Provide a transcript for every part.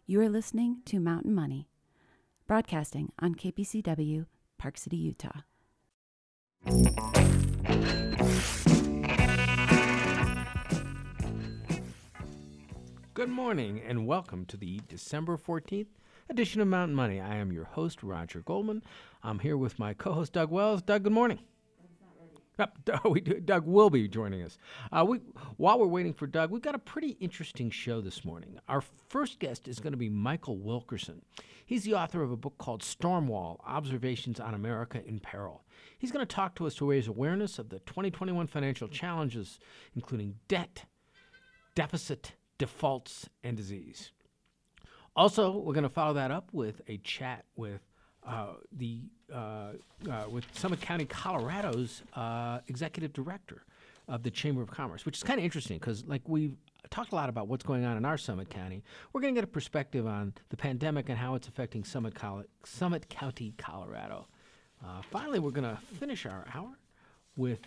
You are listening to Mountain Money, broadcasting on KPCW, Park City, Utah. Good morning and welcome to the December 14th edition of Mountain Money. I am your host, Roger Goldman. I'm here with my co-host, Doug Wells. Doug, good morning. Doug will be joining us. While we're waiting for Doug, we've got a pretty interesting show this morning. Our first guest is going to be Michael Wilkerson. He's the author of a book called Stormwall: Observations on America in Peril. He's going to talk to us to raise awareness of the 2021 financial challenges, including debt, deficit, defaults, and disease. Also, we're going to follow that up with a chat with Summit County, Colorado's executive director of the Chamber of Commerce, which is kind of interesting because, like, we've talked a lot about what's going on in our Summit County. We're going to get a perspective on the pandemic and how it's affecting Summit County, Colorado. Finally, we're going to finish our hour with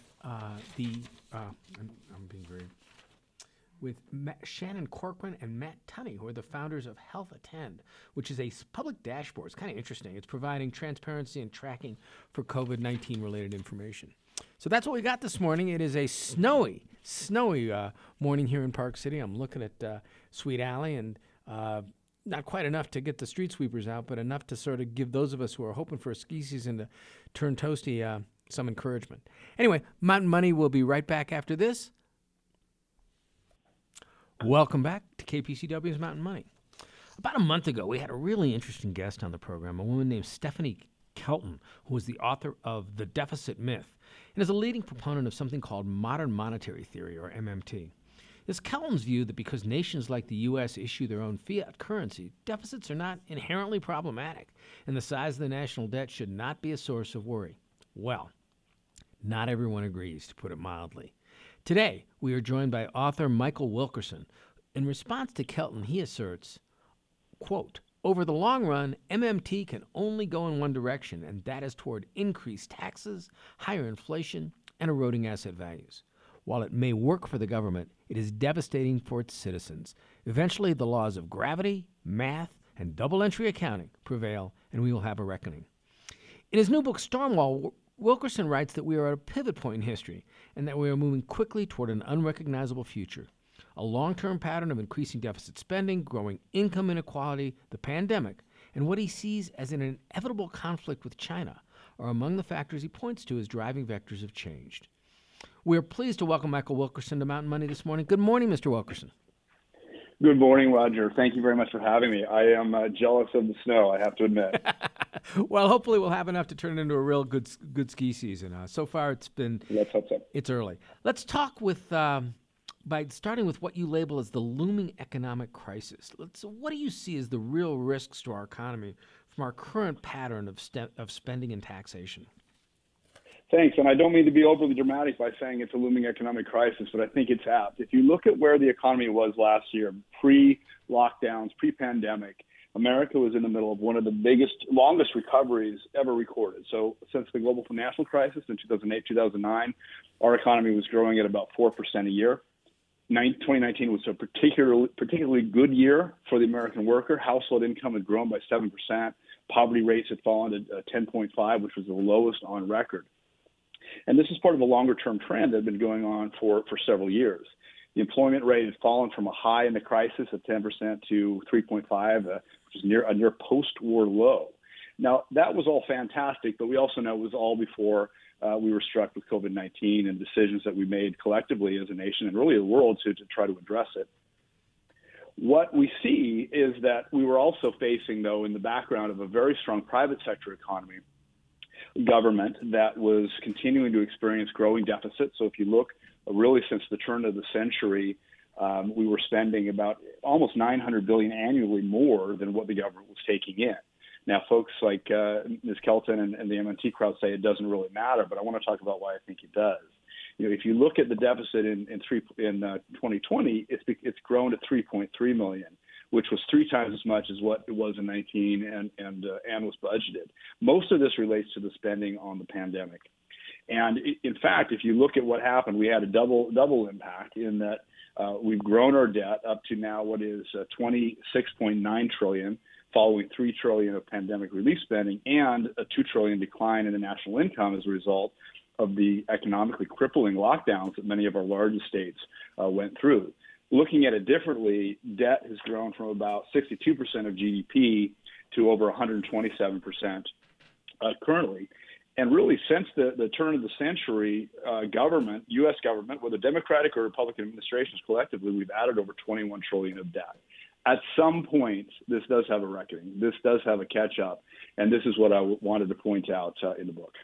Shannon Corcoran and Matt Tunney, who are the founders of Health Attend, which is a public dashboard. It's kind of interesting. It's providing transparency and tracking for COVID-19 related information. So that's what we got this morning. It is a snowy morning here in Park City. I'm looking at Sweet Alley, and not quite enough to get the street sweepers out, but enough to sort of give those of us who are hoping for a ski season to turn toasty some encouragement. Anyway, Mountain Money will be right back after this. Welcome back to KPCW's Mountain Money. About a month ago, we had a really interesting guest on the program, a woman named Stephanie Kelton, who is the author of The Deficit Myth and is a leading proponent of something called modern monetary theory, or MMT. It's Kelton's view that because nations like the U.S. issue their own fiat currency, deficits are not inherently problematic, and the size of the national debt should not be a source of worry. Well, not everyone agrees, to put it mildly. Today, we are joined by author Michael Wilkerson. In response to Kelton, he asserts, quote, "Over the long run, MMT can only go in one direction, and that is toward increased taxes, higher inflation, and eroding asset values. While it may work for the government, it is devastating for its citizens. Eventually, the laws of gravity, math, and double-entry accounting prevail, and we will have a reckoning." In his new book, Stormwall, Wilkerson writes that we are at a pivot point in history and that we are moving quickly toward an unrecognizable future. A long-term pattern of increasing deficit spending, growing income inequality, the pandemic, and what he sees as an inevitable conflict with China are among the factors he points to as driving vectors of change. We are pleased to welcome Michael Wilkerson to Mountain Money this morning. Good morning, Mr. Wilkerson. Good morning, Roger. Thank you very much for having me. I am jealous of the snow, I have to admit. Well, hopefully we'll have enough to turn it into a real good ski season. So far, it's been. Let's hope so. It's early. Let's talk by starting with what you label as the looming economic crisis. What do you see as the real risks to our economy from our current pattern of spending and taxation? Thanks, and I don't mean to be overly dramatic by saying it's a looming economic crisis, but I think it's apt. If you look at where the economy was last year, pre-lockdowns, pre-pandemic, America was in the middle of one of the longest recoveries ever recorded. So since the global financial crisis in 2008, 2009, our economy was growing at about 4% a year. 2019 was a particularly good year for the American worker. Household income had grown by 7%. Poverty rates had fallen to 10.5, which was the lowest on record. And this is part of a longer-term trend that had been going on for several years. The employment rate had fallen from a high in the crisis of 10% to 3.5, which is a near post-war low. Now, that was all fantastic, but we also know it was all before we were struck with COVID-19 and decisions that we made collectively as a nation and really the world to try to address it. What we see is that we were also facing, though, in the background of a very strong private sector economy, government that was continuing to experience growing deficits. So if you look really since the turn of the century, we were spending about almost $900 billion annually more than what the government was taking in. Now, folks like Ms. Kelton and the MMT crowd say it doesn't really matter, but I want to talk about why I think it does. You know, if you look at the deficit in 2020, it's grown to 3.3 million, which was 3 times as much as what it was in 19 and was budgeted. Most of this relates to the spending on the pandemic. And in fact, if you look at what happened, we had a double impact in that We've grown our debt up to now what is $26.9 trillion, following $3 trillion of pandemic relief spending and a $2 trillion decline in the national income as a result of the economically crippling lockdowns that many of our largest states went through. Looking at it differently, debt has grown from about 62% of GDP to over 127% currently. And really, since the turn of the century, government, U.S. government, whether Democratic or Republican administrations collectively, we've added over $21 trillion of debt. At some point, this does have a reckoning. This does have a catch-up, and this is what I wanted to point out in the book.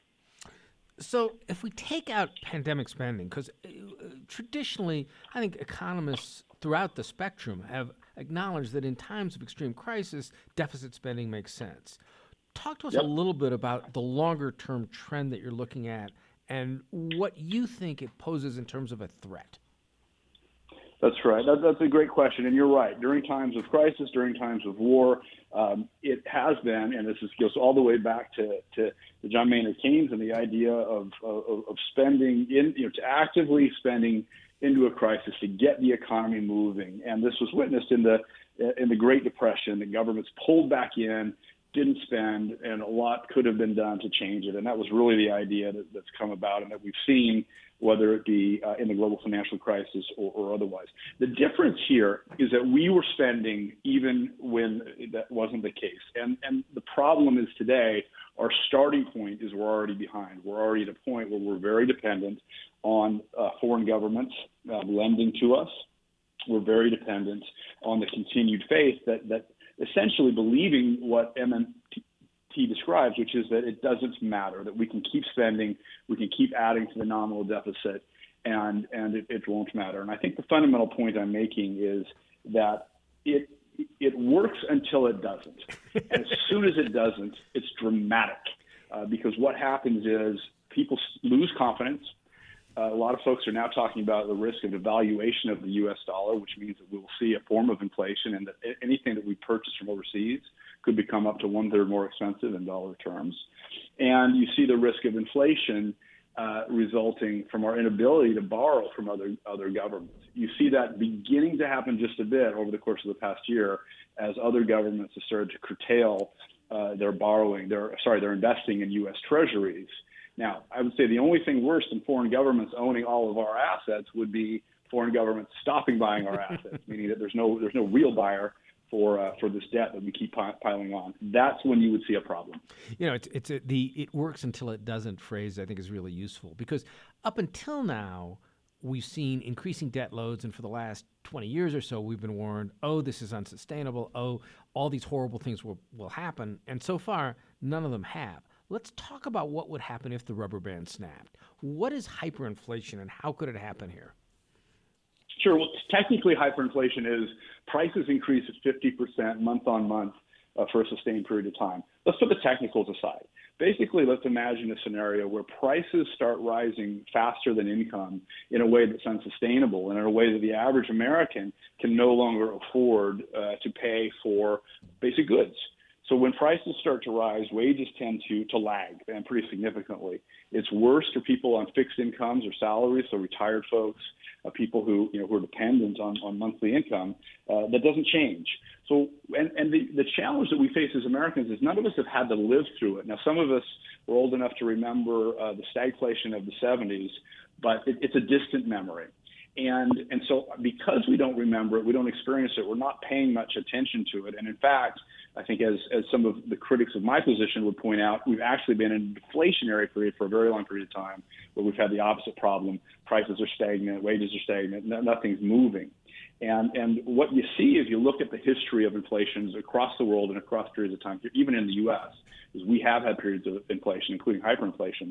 So if we take out pandemic spending, because traditionally, I think economists throughout the spectrum have acknowledged that in times of extreme crisis, deficit spending makes sense. Talk to us a little bit about the longer-term trend that you're looking at and what you think it poses in terms of a threat. That's right. That's a great question, and you're right. During times of crisis, during times of war, it has been, and this goes all the way back to John Maynard Keynes and the idea of spending to actively spending into a crisis to get the economy moving. And this was witnessed in the Great Depression. The governments pulled back in, didn't spend, and a lot could have been done to change it. And that was really the idea that's come about and that we've seen, whether it be in the global financial crisis or otherwise. The difference here is that we were spending even when that wasn't the case. And the problem is today, our starting point is we're already behind. We're already at a point where we're very dependent on foreign governments lending to us. We're very dependent on the continued faith that essentially believing what MMT describes, which is that it doesn't matter, that we can keep spending, we can keep adding to the nominal deficit, and it won't matter. And I think the fundamental point I'm making is that it works until it doesn't. And as soon as it doesn't, it's dramatic because what happens is people lose confidence. A lot of folks are now talking about the risk of devaluation of the U.S. dollar, which means that we will see a form of inflation and that anything that we purchase from overseas could become up to 1/3 more expensive in dollar terms. And you see the risk of inflation resulting from our inability to borrow from other governments. You see that beginning to happen just a bit over the course of the past year as other governments have started to curtail their investing in U.S. treasuries. Now, I would say the only thing worse than foreign governments owning all of our assets would be foreign governments stopping buying our assets, meaning that there's no real buyer for this debt that we keep piling on. That's when you would see a problem. You know, it works until it doesn't phrase, I think, is really useful because up until now, we've seen increasing debt loads, and for the last 20 years or so, we've been warned, oh, this is unsustainable, oh, all these horrible things will happen, and so far, none of them have. Let's talk about what would happen if the rubber band snapped. What is hyperinflation and how could it happen here? Sure. Well, technically, hyperinflation is prices increase at 50% month on month for a sustained period of time. Let's put the technicals aside. Basically, let's imagine a scenario where prices start rising faster than income in a way that's unsustainable and in a way that the average American can no longer afford to pay for basic goods. So when prices start to rise, wages tend to lag, and pretty significantly. It's worse for people on fixed incomes or salaries, so retired folks, people who are dependent on monthly income. That doesn't change. So and the challenge that we face as Americans is none of us have had to live through it. Now, some of us were old enough to remember the stagflation of the 70s, but it's a distant memory. And so because we don't remember it, we don't experience it, we're not paying much attention to it. And in fact, I think as some of the critics of my position would point out, we've actually been in a deflationary period for a very long period of time where we've had the opposite problem. Prices are stagnant, wages are stagnant, nothing's moving. And what you see if you look at the history of inflations across the world and across periods of time, even in the U.S., is we have had periods of inflation, including hyperinflations.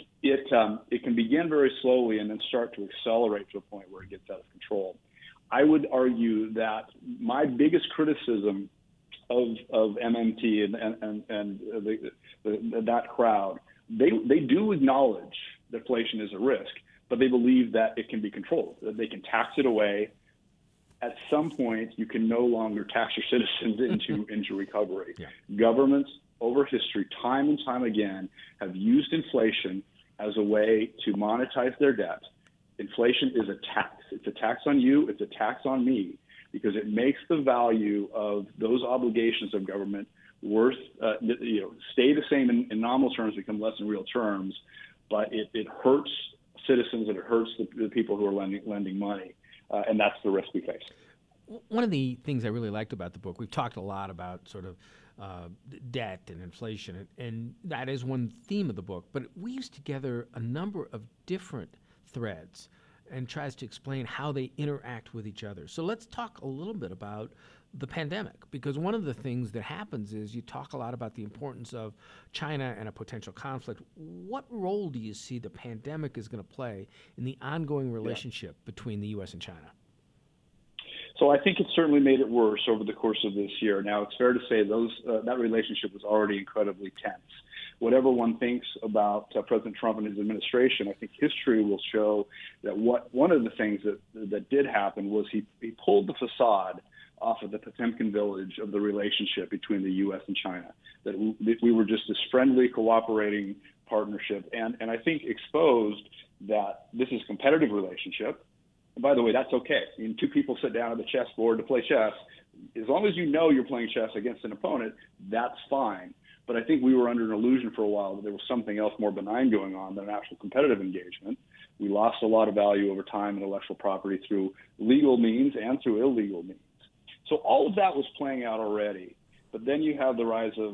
It can begin very slowly and then start to accelerate to a point where it gets out of control. I would argue that my biggest criticism of MMT and that crowd, they do acknowledge that inflation is a risk, but they believe that it can be controlled, that they can tax it away. At some point, you can no longer tax your citizens into recovery. Yeah. Governments over history, time and time again, have used inflation as a way to monetize their debt. inflation is a tax. It's a tax on you. It's a tax on me, because it makes the value of those obligations of government stay the same in nominal terms, become less in real terms, but it hurts citizens and it hurts the people who are lending money, and that's the risk we face. One of the things I really liked about the book, we've talked a lot about sort of debt and inflation, and that is one theme of the book, but it weaves together a number of different threads and tries to explain how they interact with each other. So let's talk a little bit about the pandemic, because one of the things that happens is you talk a lot about the importance of China and a potential conflict. What role do you see the pandemic is going to play in the ongoing relationship between the U.S. and China? So I think it certainly made it worse over the course of this year. Now, it's fair to say that relationship was already incredibly tense. Whatever one thinks about President Trump and his administration, I think history will show that one of the things that did happen was he pulled the facade off of the Potemkin village of the relationship between the U.S. and China, that we were just this friendly, cooperating partnership, and I think exposed that this is a competitive relationship. And by the way, that's okay. I mean, two people sit down at the chessboard to play chess. As long as you know you're playing chess against an opponent, that's fine. But I think we were under an illusion for a while that there was something else more benign going on than an actual competitive engagement. We lost a lot of value over time in intellectual property through legal means and through illegal means. So all of that was playing out already. But then you have the rise of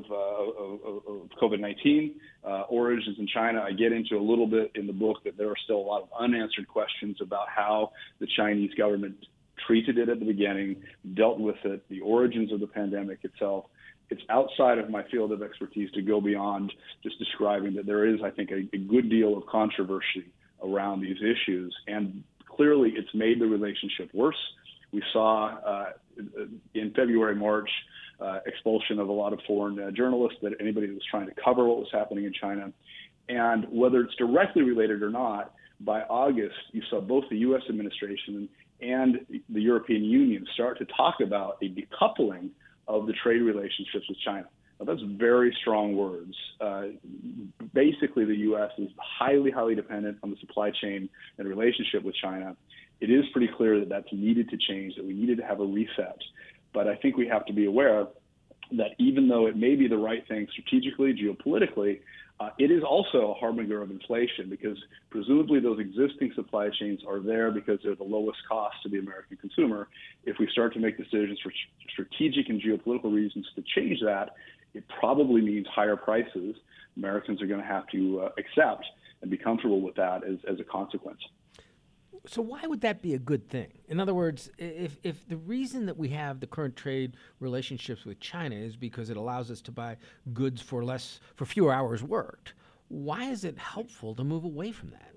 COVID-19, origins in China. I get into a little bit in the book that there are still a lot of unanswered questions about how the Chinese government treated it at the beginning, dealt with it, the origins of the pandemic itself. It's outside of my field of expertise to go beyond just describing that there is, I think, a good deal of controversy around these issues. And clearly it's made the relationship worse. We saw in February, March, expulsion of a lot of foreign journalists, that anybody that was trying to cover what was happening in China. And whether it's directly related or not, by August, you saw both the U.S. administration and the European Union start to talk about a decoupling of the trade relationships with China. Now, that's very strong words. Basically, the U.S. is highly, highly dependent on the supply chain and relationship with China. It is pretty clear that that's needed to change, that we needed to have a reset. But I think we have to be aware that even though it may be the right thing strategically, geopolitically, it is also a harbinger of inflation, because presumably those existing supply chains are there because they're the lowest cost to the American consumer. If we start to make decisions for strategic and geopolitical reasons to change that, it probably means higher prices. Americans are going to have to accept and be comfortable with that as a consequence. So why would that be a good thing? In other words, if the reason that we have the current trade relationships with China is because it allows us to buy goods for fewer hours worked, why is it helpful to move away from that?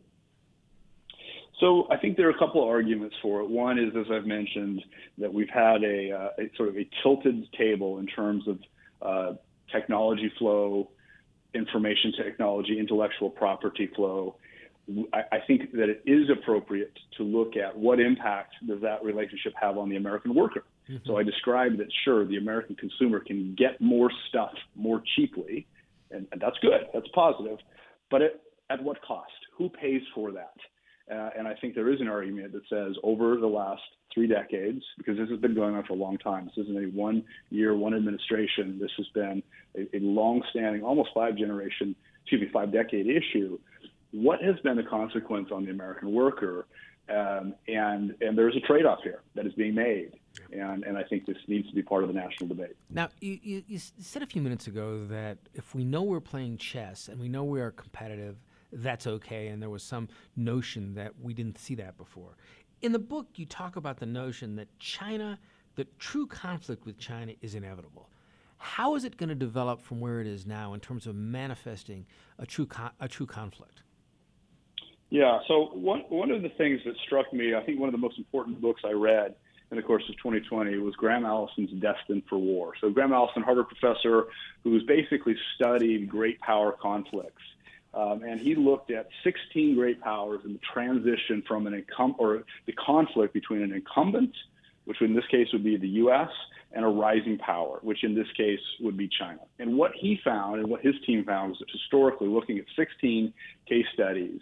So I think there are a couple of arguments for it. One is, as I've mentioned, that we've had a sort of a tilted table in terms of technology flow, information technology, intellectual property flow. I think that it is appropriate to look at what impact does that relationship have on the American worker. Mm-hmm. So I described that, sure, the American consumer can get more stuff more cheaply, and that's good, that's positive, but at what cost? Who pays for that? And I think there is an argument that says over the last 3 decades, because this has been going on for a long time, this isn't a 1 year, one administration, this has been a long-standing, almost 5-decade issue. What has been the consequence on the American worker? And there's a trade-off here that is being made. And I think this needs to be part of the national debate. Now, you said a few minutes ago that if we know we're playing chess and we know we are competitive, that's okay. And there was some notion that we didn't see that before. In the book, you talk about the notion that the true conflict with China is inevitable. How is it going to develop from where it is now in terms of manifesting a true conflict? Yeah, so one of the things that struck me, I think one of the most important books I read in the course of 2020 was Graham Allison's Destined for War. So Graham Allison, Harvard professor, who's basically studied great power conflicts. And he looked at 16 great powers and the transition from the conflict between an incumbent, which in this case would be the U.S., and a rising power, which in this case would be China. And what he found and what his team found was that historically, looking at 16 case studies,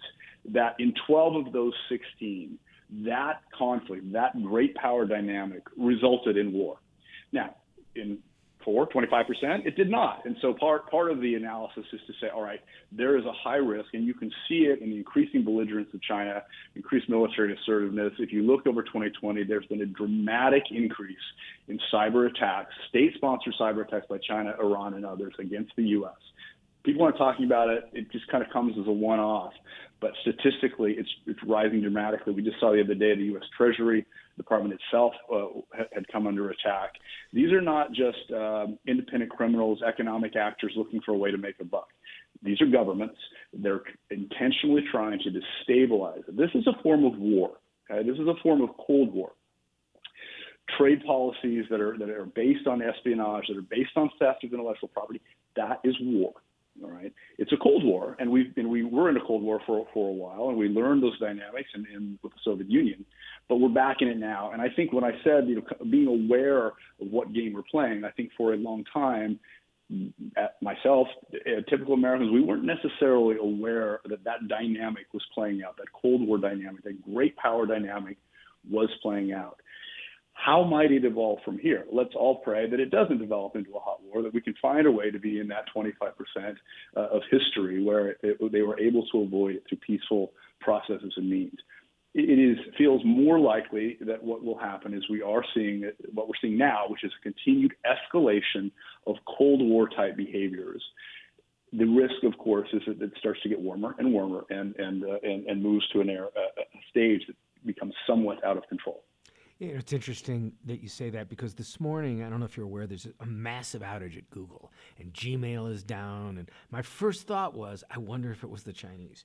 that in 12 of those 16, that conflict, that great power dynamic resulted in war. Now, in 25%, it did not. And so part of the analysis is to say, all right, there is a high risk, and you can see it in the increasing belligerence of China, increased military assertiveness. If you look over 2020, there's been a dramatic increase in cyber attacks, state-sponsored cyber attacks by China, Iran, and others against the U.S. People aren't talking about it. It just kind of comes as a one-off. But statistically, it's rising dramatically. We just saw the other day the U.S. Treasury Department itself had come under attack. These are not just independent criminals, economic actors looking for a way to make a buck. These are governments. They're intentionally trying to destabilize it. This is a form of war. Okay? This is a form of Cold War. Trade policies that are based on espionage, that are based on theft of intellectual property, that is war. All right, it's a Cold War, and we were in a Cold War for a while, and we learned those dynamics with the Soviet Union, but we're back in it now. And I think when I said, being aware of what game we're playing, I think for a long time, myself, typical Americans, we weren't necessarily aware that dynamic was playing out, that Cold War dynamic, that great power dynamic was playing out. How might it evolve from here? Let's all pray that it doesn't develop into a hot war, that we can find a way to be in that 25% of history where they were able to avoid it through peaceful processes and means. It feels more likely that what will happen is what we're seeing now, which is a continued escalation of Cold War type behaviors. The risk, of course, is that it starts to get warmer and warmer and moves to a stage that becomes somewhat out of control. It's interesting that you say that, because this morning, I don't know if you're aware, there's a massive outage at Google, and Gmail is down. And my first thought was, I wonder if it was the Chinese.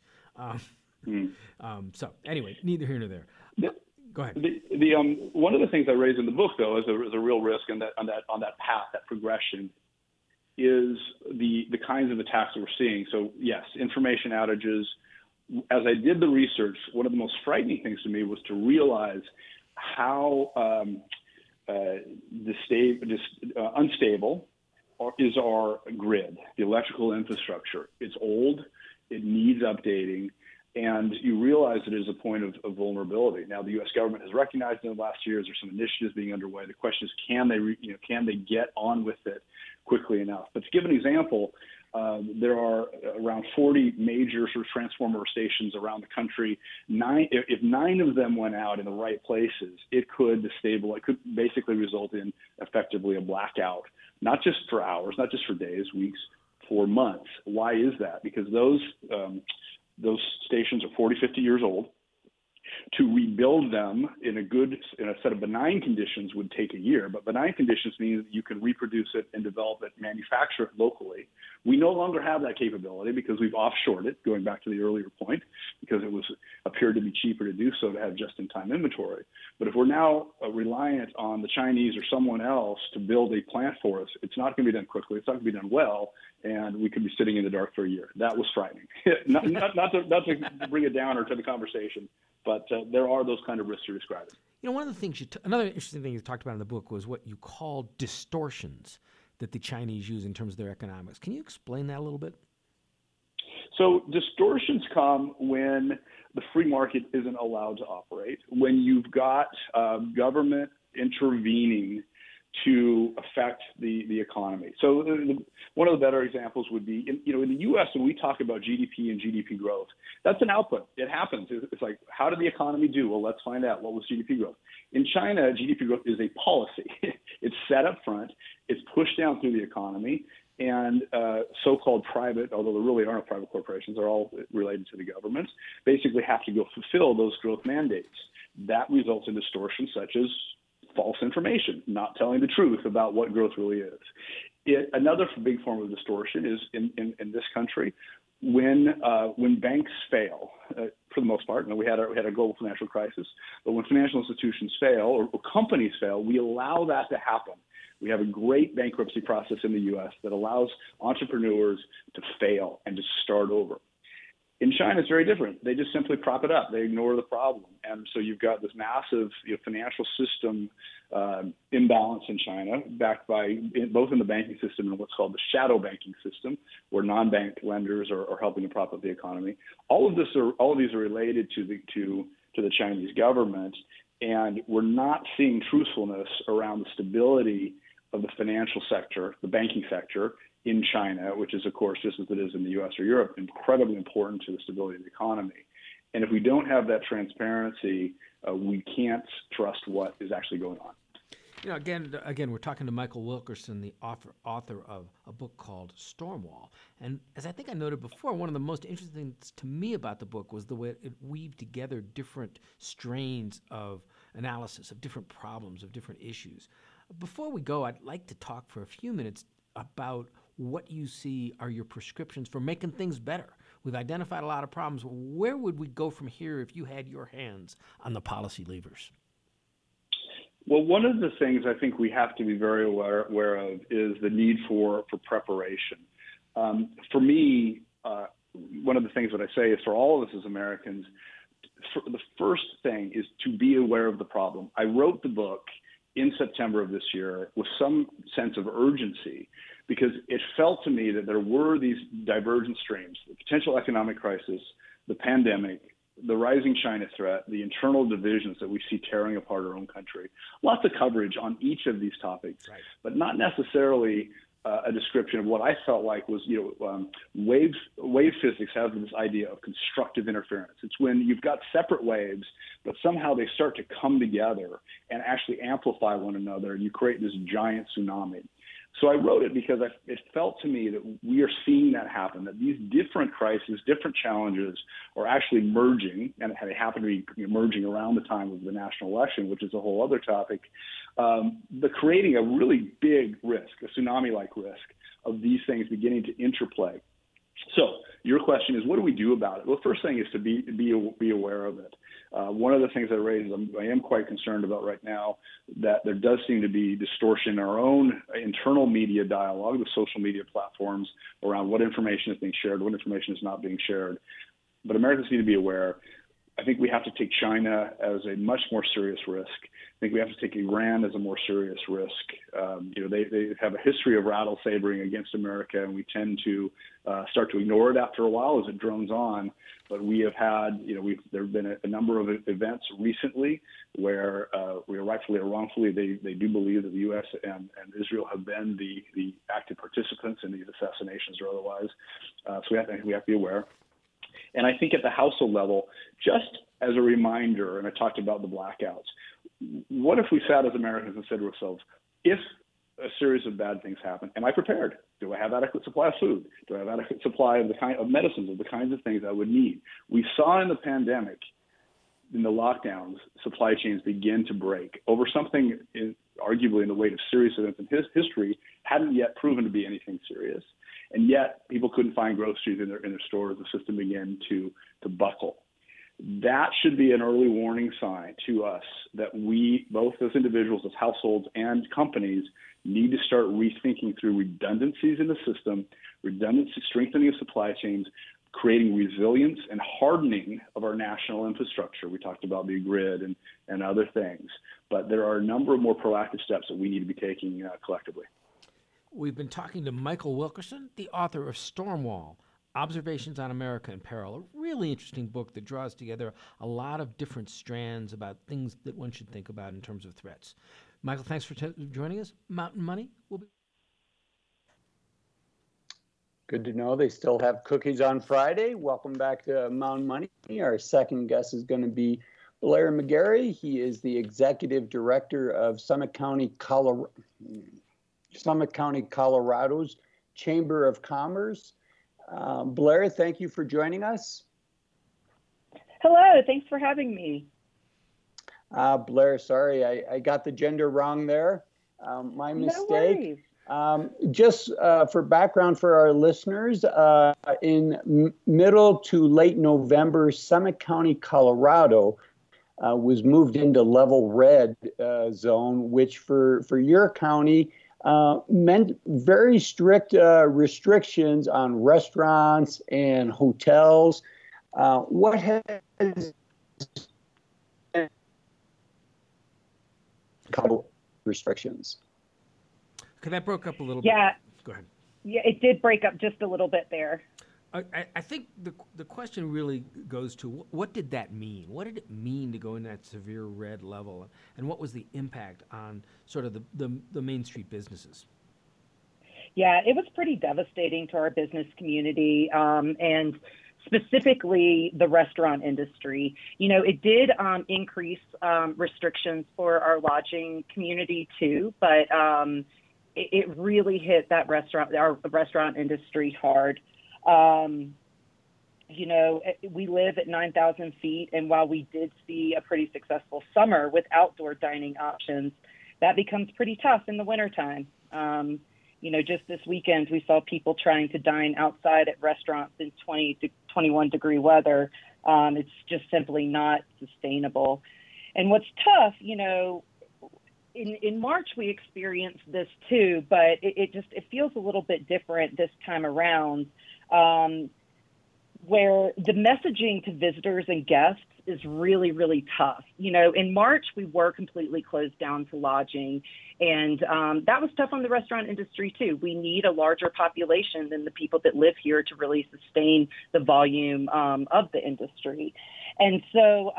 So anyway, neither here nor there. Go ahead. One of the things I raise in the book, though, is a real risk on that path, that progression, is the kinds of attacks that we're seeing. So yes, information outages. As I did the research, one of the most frightening things to me was to realize how unstable is our grid, the electrical infrastructure. It's old, it needs updating, and you realize it is a point of vulnerability. Now, the U.S. government has recognized in the last years there's some initiatives being underway. The question is, can they get on with it quickly enough? But to give an example, there are around 40 major sort of transformer stations around the country. If 9 of them went out in the right places, it could destabilize. It could basically result in effectively a blackout, not just for hours, not just for days, weeks, for months. Why is that? Because those stations are 40, 50 years old. To rebuild them in a set of benign conditions would take a year, but benign conditions mean that you can reproduce it and develop it, manufacture it locally. We no longer have that capability because we've offshored it, going back to the earlier point, because it appeared to be cheaper to do so, to have just-in-time inventory. But if we're now reliant on the Chinese or someone else to build a plant for us, it's not going to be done quickly, it's not going to be done well, and we could be sitting in the dark for a year. That was frightening. not to bring it down or to the conversation, but there are those kind of risks you're describing. One of the things another interesting thing you talked about in the book was what you call distortions that the Chinese use in terms of their economics. Can you explain that a little bit? So distortions come when the free market isn't allowed to operate, when you've got government intervening to affect the economy. So one of the better examples would be, in the U.S., when we talk about GDP and GDP growth, that's an output. It happens. It's like, how did the economy do? Well, let's find out. What was GDP growth? In China, GDP growth is a policy. It's set up front. It's pushed down through the economy. And so-called private, although there really aren't private corporations, they're all related to the government, basically have to go fulfill those growth mandates. That results in distortions such as false information, not telling the truth about what growth really is. Another big form of distortion is in this country when banks fail. For the most part, we had a global financial crisis, but when financial institutions fail or companies fail, we allow that to happen. We have a great bankruptcy process in the U.S. that allows entrepreneurs to fail and to start over. In China, it's very different. They just simply prop it up. They ignore the problem. And so you've got this massive financial system imbalance in China, backed by both in the banking system and what's called the shadow banking system, where non-bank lenders are helping to prop up the economy. All of these are related to the Chinese government, and we're not seeing truthfulness around the stability of the financial sector, the banking sector in China, which is, of course, just as it is in the U.S. or Europe, incredibly important to the stability of the economy. And if we don't have that transparency, we can't trust what is actually going on. Again, we're talking to Michael Wilkerson, the author of a book called Stormwall. And as I think I noted before, one of the most interesting things to me about the book was the way it weaved together different strains of analysis, of different problems, of different issues. Before we go, I'd like to talk for a few minutes about what you see are your prescriptions for making things better. We've identified a lot of problems. Where would we go from here if you had your hands on the policy levers? Well, one of the things I think we have to be very aware of is the need for preparation. For me, one of the things that I say is for all of us as Americans, the first thing is to be aware of the problem. I wrote the book in September of this year with some sense of urgency, because it felt to me that there were these divergent streams: the potential economic crisis, the pandemic, the rising China threat, the internal divisions that we see tearing apart our own country. Lots of coverage on each of these topics, right, but not necessarily a description of what I felt like was, wave physics has this idea of constructive interference. It's when you've got separate waves, but somehow they start to come together and actually amplify one another, and you create this giant tsunami. So I wrote it because it felt to me that we are seeing that happen, that these different crises, different challenges are actually merging, and they happen to be merging around the time of the national election, which is a whole other topic, but creating a really big risk, a tsunami-like risk of these things beginning to interplay. So your question is, what do we do about it? Well, the first thing is to be aware of it. One of the things I raised, I am quite concerned about right now, that there does seem to be distortion in our own internal media dialogue, the social media platforms, around what information is being shared, what information is not being shared. But Americans need to be aware. I think we have to take China as a much more serious risk. I think we have to take Iran as a more serious risk. They have a history of rattle sabering against America, and we tend to start to ignore it after a while as it drones on. But we have had, there have been a number of events recently where rightfully or wrongfully, they do believe that the U.S. and Israel have been the active participants in these assassinations or otherwise. So we have to be aware. And I think at the household level, just as a reminder, and I talked about the blackouts, what if we sat as Americans and said to ourselves, if a series of bad things happen, am I prepared? Do I have adequate supply of food? Do I have adequate supply of the kind of medicines, of the kinds of things I would need? We saw in the pandemic, in the lockdowns, supply chains begin to break over something arguably in the weight of serious events in history hadn't yet proven to be anything serious. And yet people couldn't find groceries in their stores. The system began to buckle. That should be an early warning sign to us that we, both as individuals, as households, and companies, need to start rethinking through redundancies in the system, strengthening of supply chains, creating resilience and hardening of our national infrastructure. We talked about the grid and other things, but there are a number of more proactive steps that we need to be taking collectively. We've been talking to Michael Wilkerson, the author of Stormwall, Observations on America in Peril, a really interesting book that draws together a lot of different strands about things that one should think about in terms of threats. Michael, thanks for joining us. Mountain Money will be... Good to know they still have cookies on Friday. Welcome back to Mountain Money. Our second guest is going to be Blair McGarry. He is the executive director of Summit County, Colorado's Chamber of Commerce. Blair, thank you for joining us. Hello, thanks for having me. Blair, sorry, I got the gender wrong there. My mistake. No worries. Just for background for our listeners, in middle to late November, Summit County, Colorado was moved into level red zone, which for your county meant very strict restrictions on restaurants and hotels. What has restrictions? Okay, that broke up a little Yeah, bit. Go ahead. yeah, it did break up just a little bit there. I think the question really goes to what did that mean? What did it mean to go in that severe red level, and what was the impact on sort of the Main Street businesses? Yeah, it was pretty devastating to our business community, and specifically the restaurant industry. You know, it did increase restrictions for our lodging community too, but it really hit our restaurant industry hard. You know, we live at 9,000 feet, and while we did see a pretty successful summer with outdoor dining options, that becomes pretty tough in the wintertime. You know, just this weekend, we saw people trying to dine outside at restaurants in 20 to 21 degree weather. It's just simply not sustainable. And what's tough, you know, in March, we experienced this too, but it feels a little bit different this time around, where the messaging to visitors and guests is really, really tough. You know, in March, we were completely closed down to lodging, and that was tough on the restaurant industry too. We need a larger population than the people that live here to really sustain the volume of the industry. And so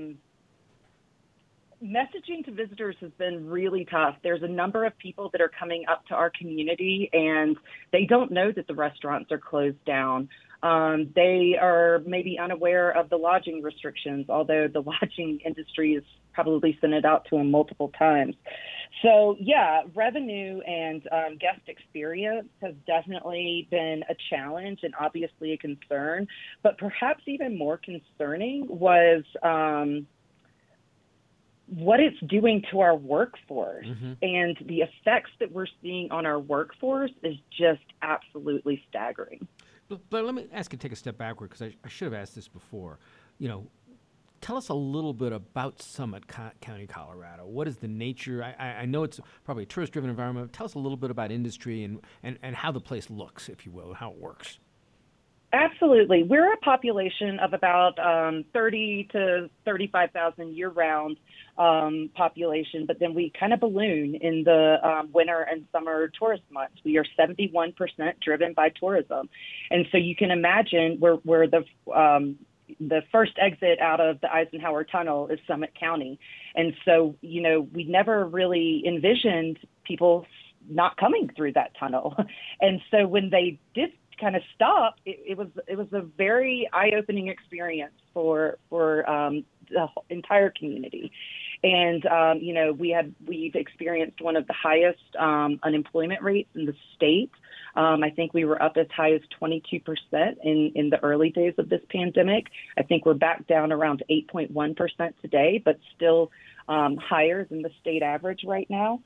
messaging to visitors has been really tough. There's a number of people that are coming up to our community, and they don't know that the restaurants are closed down. They are maybe unaware of the lodging restrictions, although the lodging industry has probably sent it out to them multiple times. So, yeah, revenue and guest experience has definitely been a challenge and obviously a concern. But perhaps even more concerning was what it's doing to our workforce. Mm-hmm. And the effects that we're seeing on our workforce is just absolutely staggering. But let me ask you to take a step backward, because I should have asked this before. You know, tell us a little bit about Summit County, Colorado. What is the nature? I know it's probably a tourist-driven environment. Tell us a little bit about industry and how the place looks, if you will, and how it works. Absolutely. We're a population of about 30 to 35,000 year-round population, but then we kind of balloon in the winter and summer tourist months. We are 71% driven by tourism. And so you can imagine we're the first exit out of the Eisenhower Tunnel is Summit County. And so, you know, we never really envisioned people not coming through that tunnel. And so when they did kind of stop, it was a very eye-opening experience for the entire community. And you know, we've experienced one of the highest unemployment rates in the state. I think we were up as high as 22% in the early days of this pandemic. I think we're back down around 8.1% today, but still higher than the state average right now.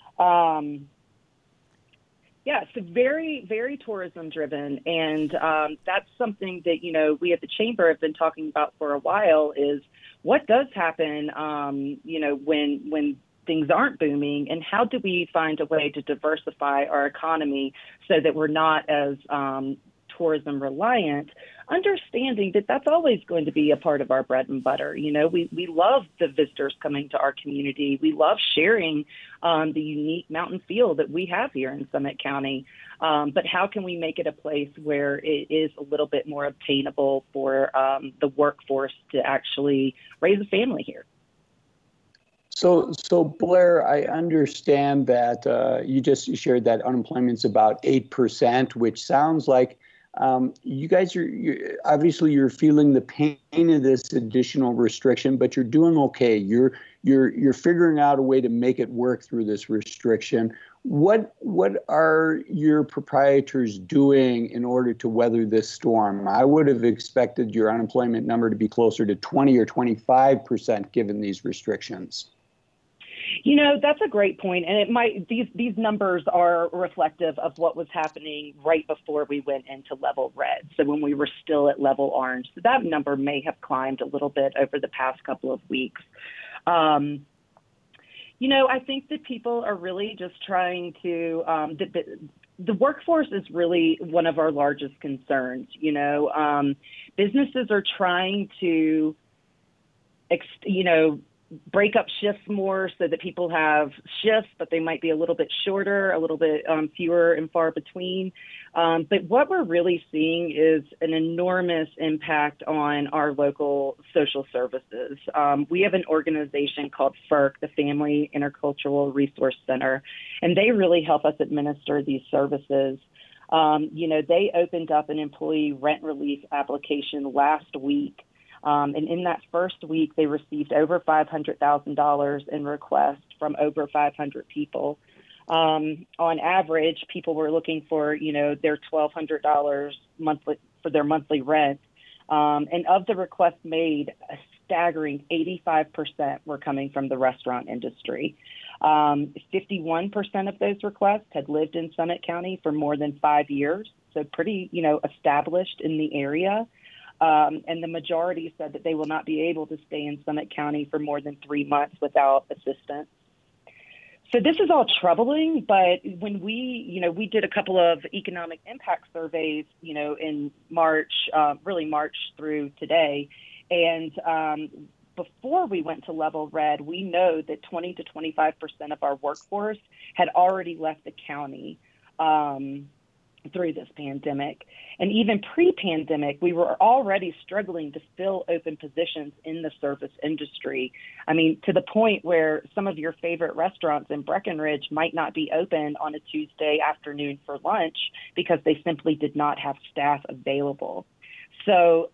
Yeah, so very, very tourism driven. And that's something that, you know, we at the Chamber have been talking about for a while is what does happen, you know, when things aren't booming, and how do we find a way to diversify our economy so that we're not as tourism reliant, understanding that that's always going to be a part of our bread and butter. You know, we love the visitors coming to our community. We love sharing the unique mountain feel that we have here in Summit County. But how can we make it a place where it is a little bit more obtainable for the workforce to actually raise a family here? So Blair, I understand that you just shared that unemployment's about 8%, which sounds like you guys obviously you're feeling the pain of this additional restriction, but you're doing okay. You're figuring out a way to make it work through this restriction. What are your proprietors doing in order to weather this storm? I would have expected your unemployment number to be closer to 20 or 25% given these restrictions. You know, that's a great point. And it might, these numbers are reflective of what was happening right before we went into level red. So when we were still at level orange, so that number may have climbed a little bit over the past couple of weeks. You know, I think that people are really just trying to, the workforce is really one of our largest concerns. Businesses are trying to, break up shifts more so that people have shifts, but they might be a little bit shorter, a little bit fewer and far between. But what we're really seeing is an enormous impact on our local social services. We have an organization called FERC, the Family Intercultural Resource Center, and they really help us administer these services. They opened up an employee rent relief application last week. And in that first week, they received over $500,000 in requests from over 500 people. On average, people were looking for, their $1,200 monthly for their monthly rent. And of the requests made, a staggering 85% were coming from the restaurant industry. 51% of those requests had lived in Summit County for more than 5 years, so pretty, established in the area. And the majority said that they will not be able to stay in Summit County for more than 3 months without assistance. So this is all troubling, but when we did a couple of economic impact surveys, in March, really March through today, and before we went to level red, we know that 20 to 25% of our workforce had already left the county through this pandemic. And even pre-pandemic, we were already struggling to fill open positions in the service industry. I mean, to the point where some of your favorite restaurants in Breckenridge might not be open on a Tuesday afternoon for lunch because they simply did not have staff available. So,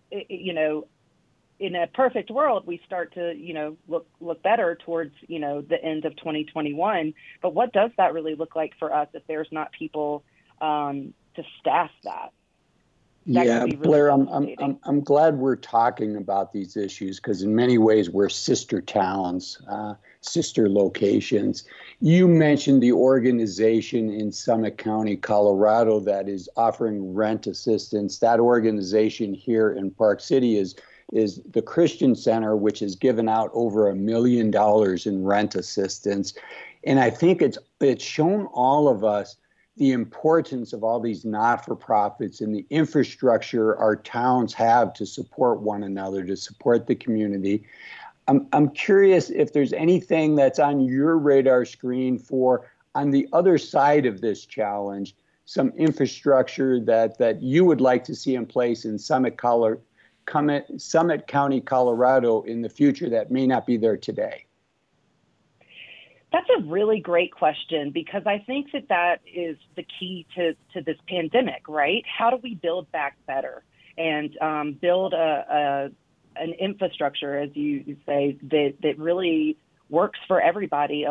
in a perfect world, we start to, look better towards, the end of 2021. But what does that really look like for us if there's not people to staff that? Yeah, really Blair, I'm glad we're talking about these issues because in many ways we're sister towns, sister locations. You mentioned the organization in Summit County, Colorado, that is offering rent assistance. That organization here in Park City is the Christian Center, which has given out over $1 million in rent assistance. And I think it's shown all of us the importance of all these not-for-profits and the infrastructure our towns have to support one another, to support the community. I'm curious if there's anything that's on your radar screen for, on the other side of this challenge, some infrastructure that you would like to see in place in Summit County, Colorado in the future that may not be there today. That's a really great question because I think that is the key to this pandemic, right? How do we build back better and build an infrastructure, as you say, that really works for everybody?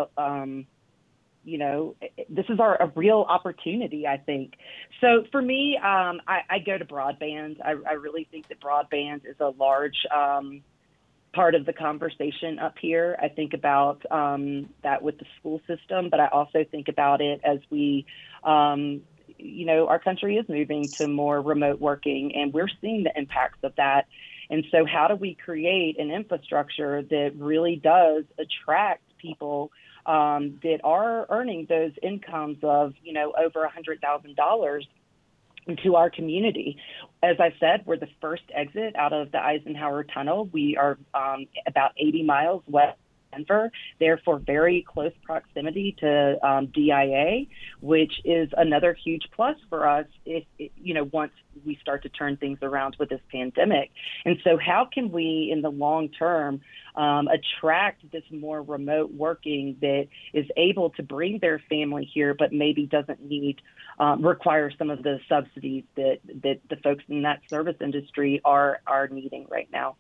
This is a real opportunity, I think. So for me, I go to broadband. I really think that broadband is a large part of the conversation up here. I think about that with the school system, but I also think about it as we, our country is moving to more remote working, and we're seeing the impacts of that. And so how do we create an infrastructure that really does attract people that are earning those incomes of, over $100,000 into our community? As I said, we're the first exit out of the Eisenhower Tunnel. We are about 80 miles west of Denver, therefore very close proximity to DIA, which is another huge plus for us if once we start to turn things around with this pandemic. And so how can we, in the long term, attract this more remote working that is able to bring their family here, but maybe doesn't need require some of the subsidies that the folks in that service industry are needing right now.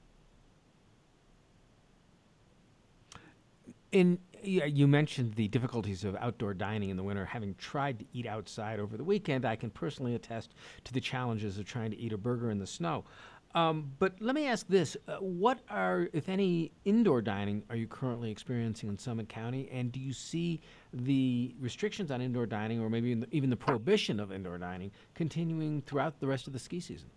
You mentioned the difficulties of outdoor dining in the winter. Having tried to eat outside over the weekend, I can personally attest to the challenges of trying to eat a burger in the snow. But let me ask this. What are, if any, indoor dining are you currently experiencing in Summit County? And do you see the restrictions on indoor dining, or maybe even the prohibition of indoor dining, continuing throughout the rest of the ski season?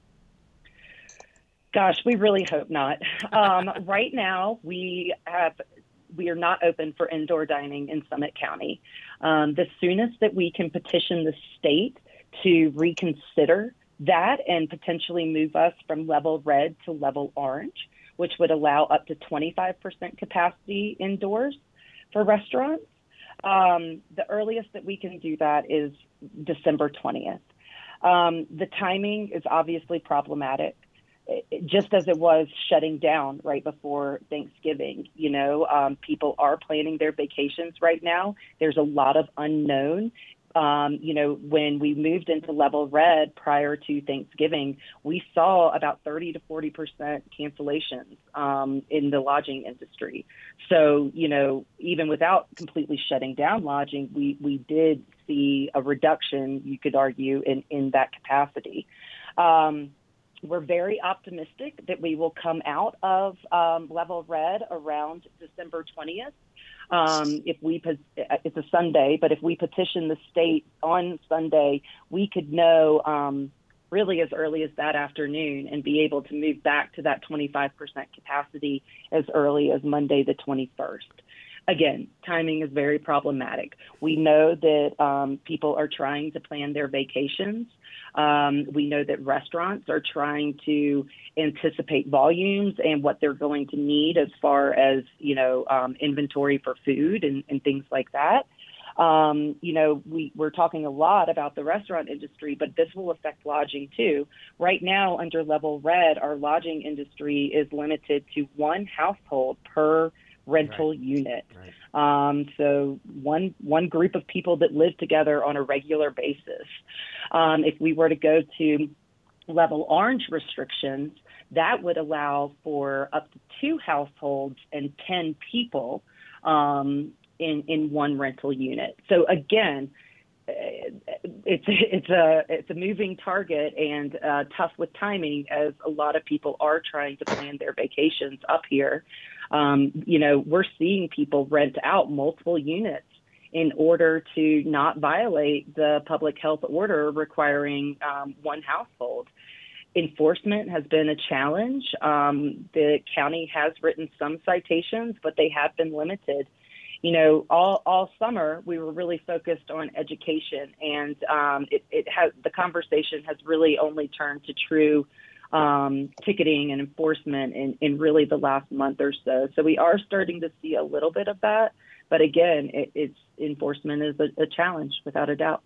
Gosh, we really hope not. Right now, we are not open for indoor dining in Summit County. The soonest that we can petition the state to reconsider that and potentially move us from level red to level orange, which would allow up to 25% capacity indoors for restaurants. The earliest that we can do that is December 20th. The timing is obviously problematic, just as it was shutting down right before Thanksgiving. People are planning their vacations right now. There's a lot of unknown. When we moved into level red prior to Thanksgiving, we saw about 30 to 40% cancellations in the lodging industry. So, even without completely shutting down lodging, we did see a reduction, you could argue, in that capacity. We're very optimistic that we will come out of level red around December 20th. It's a Sunday, but if we petition the state on Sunday, we could know really as early as that afternoon and be able to move back to that 25% capacity as early as Monday the 21st. Again, timing is very problematic. We know that people are trying to plan their vacations. We know that restaurants are trying to anticipate volumes and what they're going to need as far as, inventory for food and things like that. We're talking a lot about the restaurant industry, but this will affect lodging too. Right now, under level red, our lodging industry is limited to one household per rental unit. Right. So one group of people that live together on a regular basis. If we were to go to level orange restrictions, that would allow for up to 2 households and 10 people in one rental unit. So again, it's a moving target and tough with timing, as a lot of people are trying to plan their vacations up here. We're seeing people rent out multiple units in order to not violate the public health order requiring one household. Enforcement has been a challenge. The county has written some citations, but they have been limited. All summer we were really focused on education, and the conversation has really only turned to true ticketing and enforcement in really the last month or so. So we are starting to see a little bit of that, but again, enforcement is a challenge without a doubt.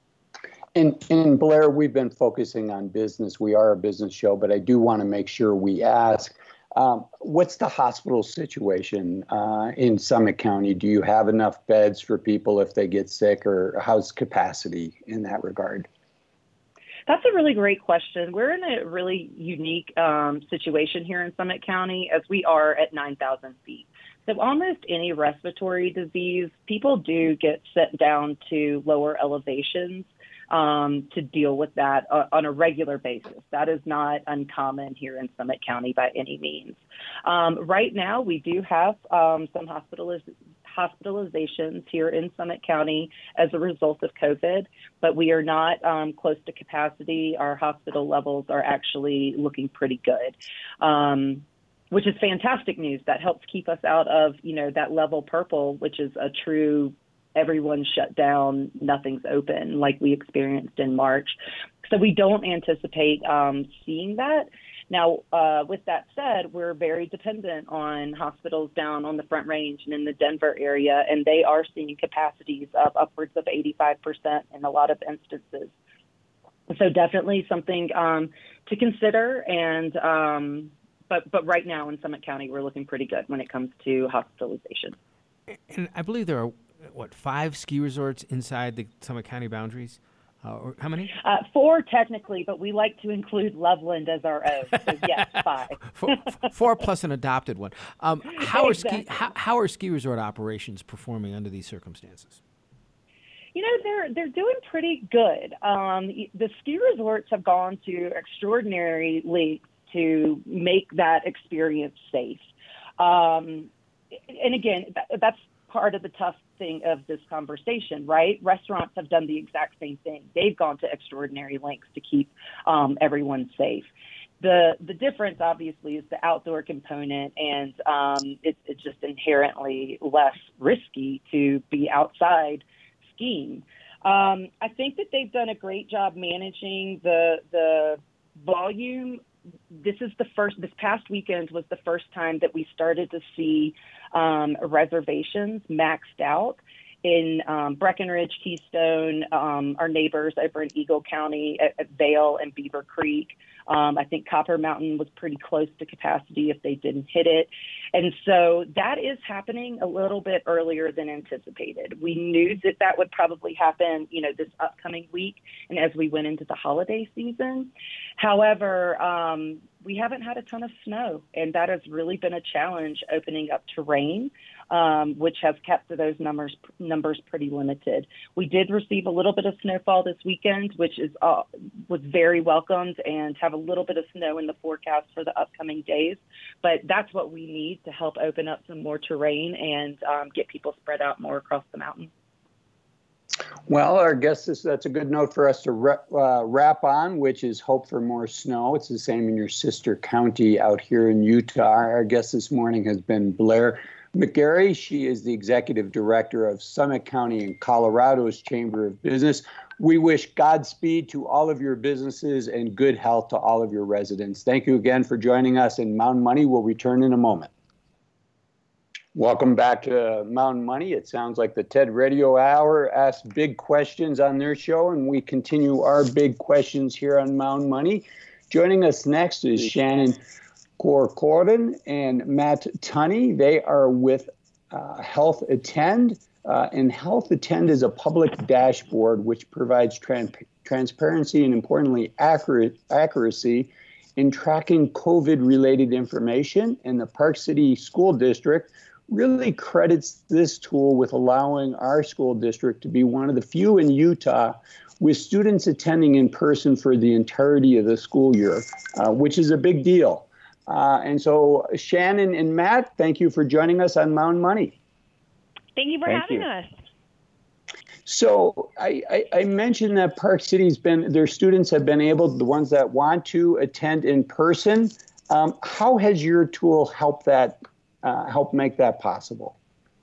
And Blair, we've been focusing on business. We are a business show, but I do want to make sure we ask, what's the hospital situation in Summit County? Do you have enough beds for people if they get sick, or how's capacity in that regard? That's a really great question. We're in a really unique situation here in Summit County, as we are at 9,000 feet. So almost any respiratory disease, people do get sent down to lower elevations to deal with that on a regular basis. That is not uncommon here in Summit County by any means. Right now, we do have some hospitalizations here in Summit County as a result of COVID, but we are not close to capacity. Our hospital levels are actually looking pretty good, which is fantastic news. That helps keep us out of, that level purple, which is a true everyone's shut down, nothing's open, like we experienced in March. So we don't anticipate seeing that. Now, with that said, we're very dependent on hospitals down on the Front Range and in the Denver area, and they are seeing capacities of upwards of 85% in a lot of instances. So definitely something to consider. And but right now in Summit County, we're looking pretty good when it comes to hospitalization. And I believe there are 5 ski resorts inside the Summit County boundaries? Or how many? 4 technically, but we like to include Loveland as our own. So yes, 5. 4 plus an adopted one. How Exactly. how are ski resort operations performing under these circumstances? They're doing pretty good. The ski resorts have gone to extraordinary lengths to make that experience safe. And again, that's part of the tough thing of this conversation, right? Restaurants have done the exact same thing. They've gone to extraordinary lengths to keep everyone safe. The difference, obviously, is the outdoor component, and it's just inherently less risky to be outside scheme. I think that they've done a great job managing the volume. This past weekend was the first time that we started to see reservations maxed out in Breckenridge, Keystone, our neighbors over in Eagle County, at Vail and Beaver Creek. I think Copper Mountain was pretty close to capacity if they didn't hit it. And so that is happening a little bit earlier than anticipated. We knew that would probably happen, this upcoming week and as we went into the holiday season. However, we haven't had a ton of snow, and that has really been a challenge opening up terrain, which has kept those numbers pretty limited. We did receive a little bit of snowfall this weekend, which was very welcomed, and have a little bit of snow in the forecast for the upcoming days. But that's what we need to help open up some more terrain and get people spread out more across the mountain. Well, I guess that's a good note for us to wrap on, which is hope for more snow. It's the same in your sister county out here in Utah. Our guest this morning has been Blair McGarry. She is the executive director of Summit County in Colorado's Chamber of Business. We wish Godspeed to all of your businesses and good health to all of your residents. Thank you again for joining us, and Mountain Money will return in a moment. Welcome back to Mountain Money. It sounds like the TED Radio Hour asks big questions on their show, and we continue our big questions here on Mountain Money. Joining us next is Shannon Corcoran and Matt Tunney. They are with Health Attend, and Health Attend is a public dashboard which provides transparency and, importantly, accuracy in tracking COVID-related information. And the Park City School District really credits this tool with allowing our school district to be one of the few in Utah with students attending in person for the entirety of the school year, which is a big deal. And so Shannon and Matt, thank you for joining us on Mountain Money. Thank you for having us. So I mentioned that Park City's their students have been able, the ones that want to attend in person. How has your tool helped make that possible?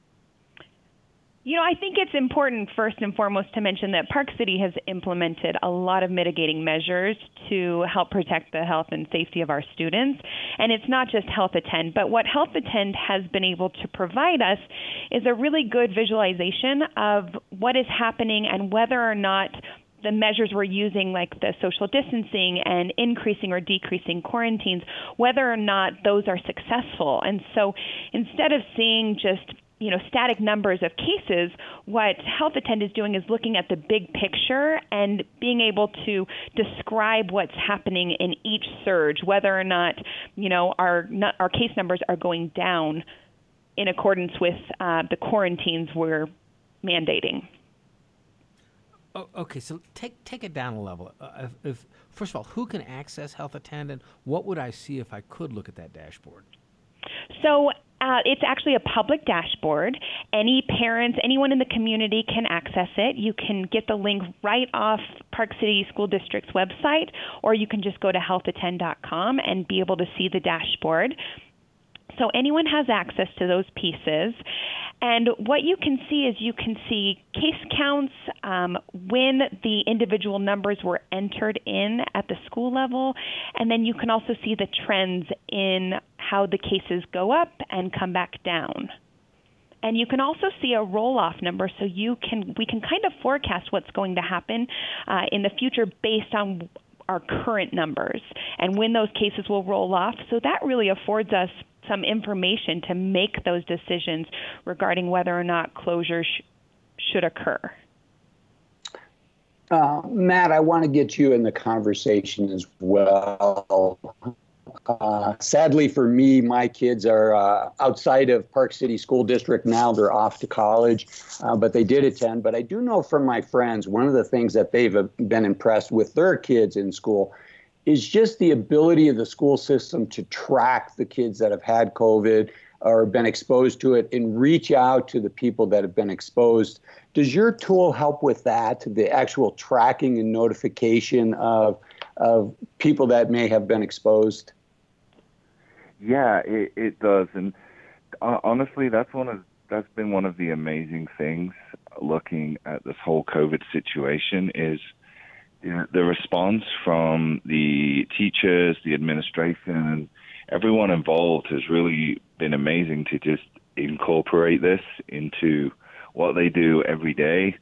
I think it's important first and foremost to mention that Park City has implemented a lot of mitigating measures to help protect the health and safety of our students. And it's not just Health Attend, but what Health Attend has been able to provide us is a really good visualization of what is happening and whether or not the measures we're using, like the social distancing and increasing or decreasing quarantines, whether or not those are successful. And so instead of seeing just static numbers of cases, what Health Attend is doing is looking at the big picture and being able to describe what's happening in each surge, whether or not, our case numbers are going down in accordance with the quarantines we're mandating. Oh, okay, so take it down a level. If first of all, who can access Health Attend, and what would I see if I could look at that dashboard? So it's actually a public dashboard. Any parents, anyone in the community can access it. You can get the link right off Park City School District's website, or you can just go to healthattend.com and be able to see the dashboard. So anyone has access to those pieces. And what you can see is you can see case counts, when the individual numbers were entered in at the school level, and then you can also see the trends in how the cases go up and come back down. And you can also see a roll-off number, so we can kind of forecast what's going to happen in the future based on our current numbers and when those cases will roll off. So that really affords us some information to make those decisions regarding whether or not closures should occur. Matt, I want to get you in the conversation as well. Sadly for me, my kids are outside of Park City School District now. They're off to college, but they did attend. But I do know from my friends, one of the things that they've been impressed with their kids in school is just the ability of the school system to track the kids that have had COVID or been exposed to it and reach out to the people that have been exposed. Does your tool help with that, the actual tracking and notification of people that may have been exposed? Yeah, it does. And honestly, that's been one of the amazing things looking at this whole COVID situation is the response from the teachers, the administration, and everyone involved has really been amazing to just incorporate this into what they do every day.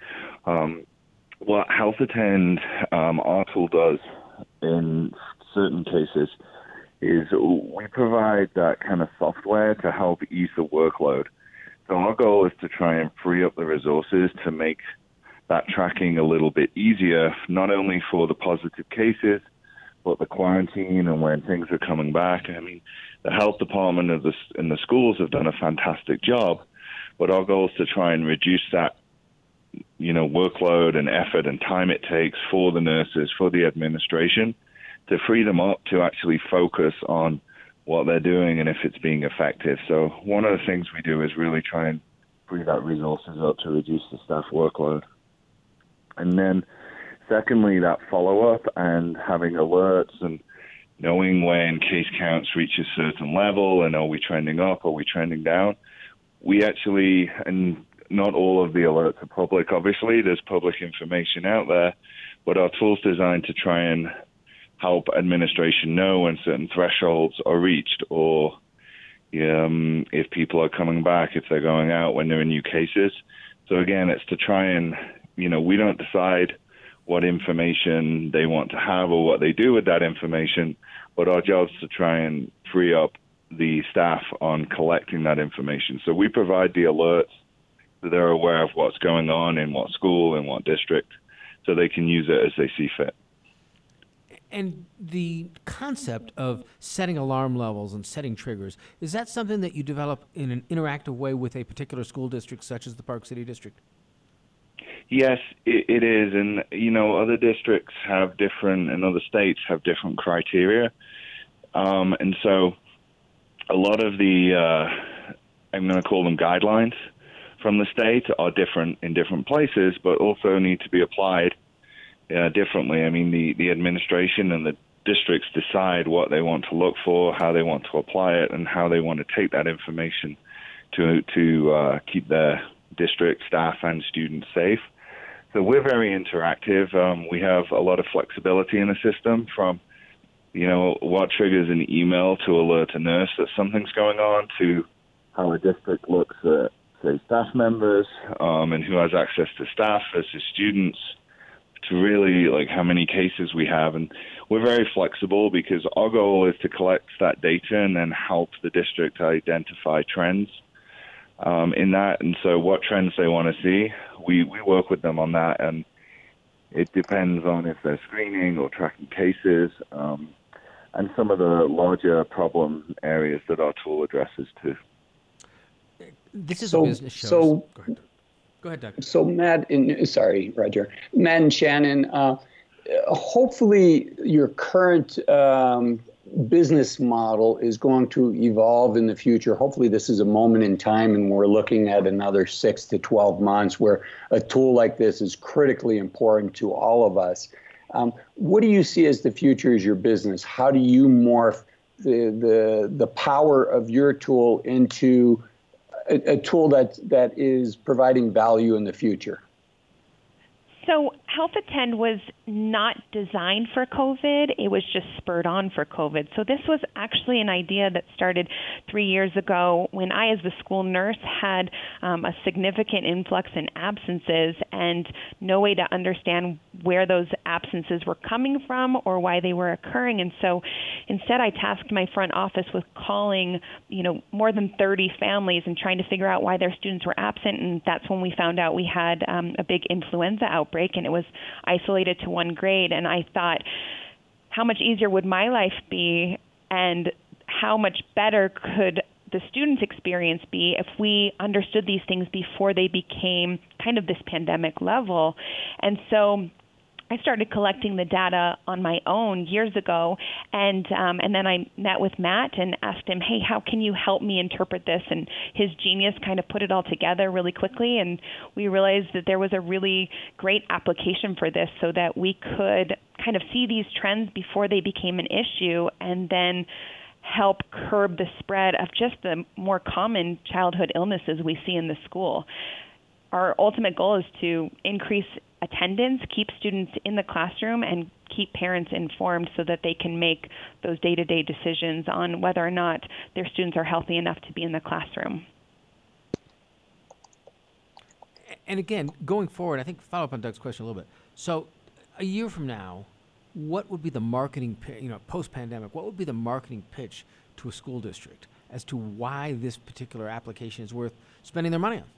What Health Attend, our tool does in certain cases is we provide that kind of software to help ease the workload. So our goal is to try and free up the resources to make that tracking a little bit easier, not only for the positive cases, but the quarantine and when things are coming back. I mean, the health department and the schools have done a fantastic job, but our goal is to try and reduce that, workload and effort and time it takes for the nurses, for the administration, to free them up to actually focus on what they're doing and if it's being effective. So one of the things we do is really try and free that resources up to reduce the staff workload. And then secondly, that follow-up and having alerts and knowing when case counts reach a certain level and are we trending up, are we trending down. We actually, and not all of the alerts are public, obviously, there's public information out there, but our tool's designed to try and help administration know when certain thresholds are reached or if people are coming back, if they're going out, when there are new cases. So again, it's to try and, we don't decide what information they want to have or what they do with that information, but our job is to try and free up the staff on collecting that information. So we provide the alerts so they're aware of what's going on in what school, in what district, so they can use it as they see fit. And the concept of setting alarm levels and setting triggers, is that something that you develop in an interactive way with a particular school district such as the Park City District? Yes, it is. And, other districts have different, and other states have different criteria. And so a lot of the, I'm going to call them guidelines from the state are different in different places, but also need to be applied differently. I mean, the administration and the districts decide what they want to look for, how they want to apply it, and how they want to take that information to keep their district staff and students safe. So we're very interactive. We have a lot of flexibility in the system, from what triggers an email to alert a nurse that something's going on, to how a district looks at, say, staff members and who has access to staff versus students, to really how many cases we have. And we're very flexible because our goal is to collect that data and then help the district identify trends in that. And so what trends they want to see, we work with them on that. And it depends on if they're screening or tracking cases and some of the larger problem areas that our tool addresses too. This is a business show. Go ahead, Doug. So Matt Roger. Matt and Shannon, hopefully your current business model is going to evolve in the future. Hopefully this is a moment in time and we're looking at another 6 to 12 months where a tool like this is critically important to all of us. What do you see as the future of your business? How do you morph the power of your tool into a tool that is providing value in the future? So Health Attend was not designed for COVID. It was just spurred on for COVID. So this was actually an idea that started 3 years ago when I, as the school nurse, had a significant influx in absences and no way to understand where those absences were coming from or why they were occurring. And so instead, I tasked my front office with calling, more than 30 families and trying to figure out why their students were absent. And that's when we found out we had a big influenza outbreak, and it was isolated to one grade. And I thought, how much easier would my life be, and how much better could the students' experience be if we understood these things before they became kind of this pandemic level? And so I started collecting the data on my own years ago, and then I met with Matt and asked him, hey, how can you help me interpret this? And his genius kind of put it all together really quickly, and we realized that there was a really great application for this so that we could kind of see these trends before they became an issue and then help curb the spread of just the more common childhood illnesses we see in the school. our ultimate goal is to increase attendance, keep students in the classroom, and keep parents informed so that they can make those day-to-day decisions on whether or not their students are healthy enough to be in the classroom. And again, going forward, I think follow up on Doug's question a little bit. So a year from now, what would be the marketing, post-pandemic, what would be the marketing pitch to a school district as to why this particular application is worth spending their money on?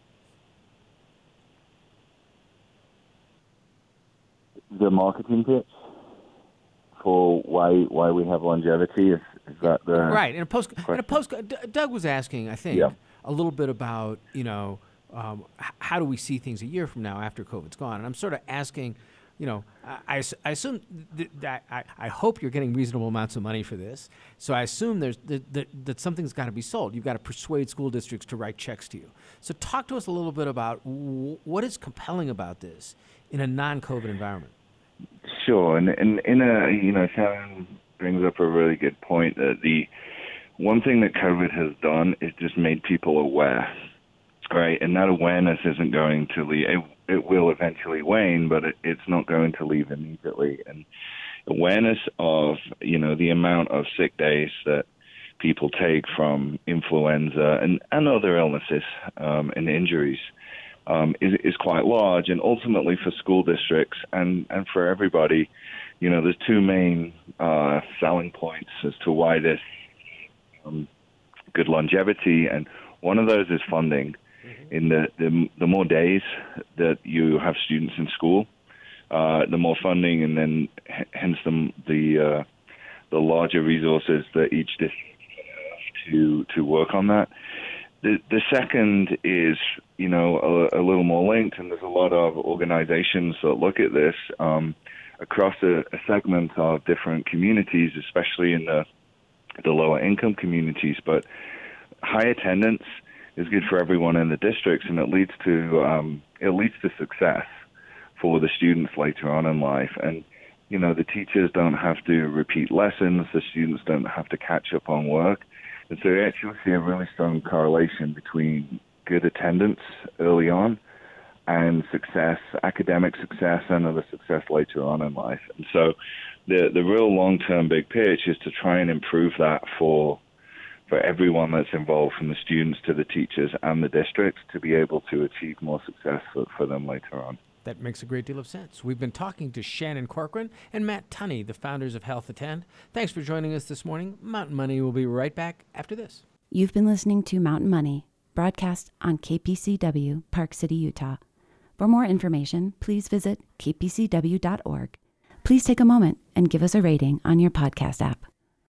The marketing pitch for why we have longevity, is that the right? question? Doug was asking, I think, a little bit about how do we see things a year from now after COVID's gone, and I'm sort of asking, I assume that I hope you're getting reasonable amounts of money for this, so I assume that something's got to be sold. You've got to persuade school districts to write checks to you. So talk to us a little bit about what is compelling about this in a non-COVID environment. Sure, and in a, Sharon brings up a really good point that the one thing that COVID has done is just made people aware, right? And that awareness isn't going to leave. It will eventually wane, but it's not going to leave immediately. And awareness of, the amount of sick days that people take from influenza and other illnesses and injuries is quite large. And ultimately for school districts and for everybody, there's two main selling points as to why this good longevity. And one of those is funding. In the more days that you have students in school, the more funding, and then hence the larger resources that each district have to work on that. The second is a little more linked, and there's a lot of organizations that look at this across a segment of different communities, especially in the lower income communities. But high attendance is good for everyone in the districts, and it leads to success for the students later on in life. And the teachers don't have to repeat lessons, the students don't have to catch up on work, and so you actually see a really strong correlation between good attendance early on and success, academic success, and other success later on in life. And so the real long-term big pitch is to try and improve that for everyone that's involved, from the students to the teachers and the districts, to be able to achieve more success for them later on. That makes a great deal of sense. We've been talking to Shannon Corcoran and Matt Tunney, the founders of Health Attend. Thanks for joining us this morning. Mountain Money will be right back after this. You've been listening to Mountain Money, broadcast on KPCW, Park City, Utah. For more information, please visit kpcw.org. Please take a moment and give us a rating on your podcast app.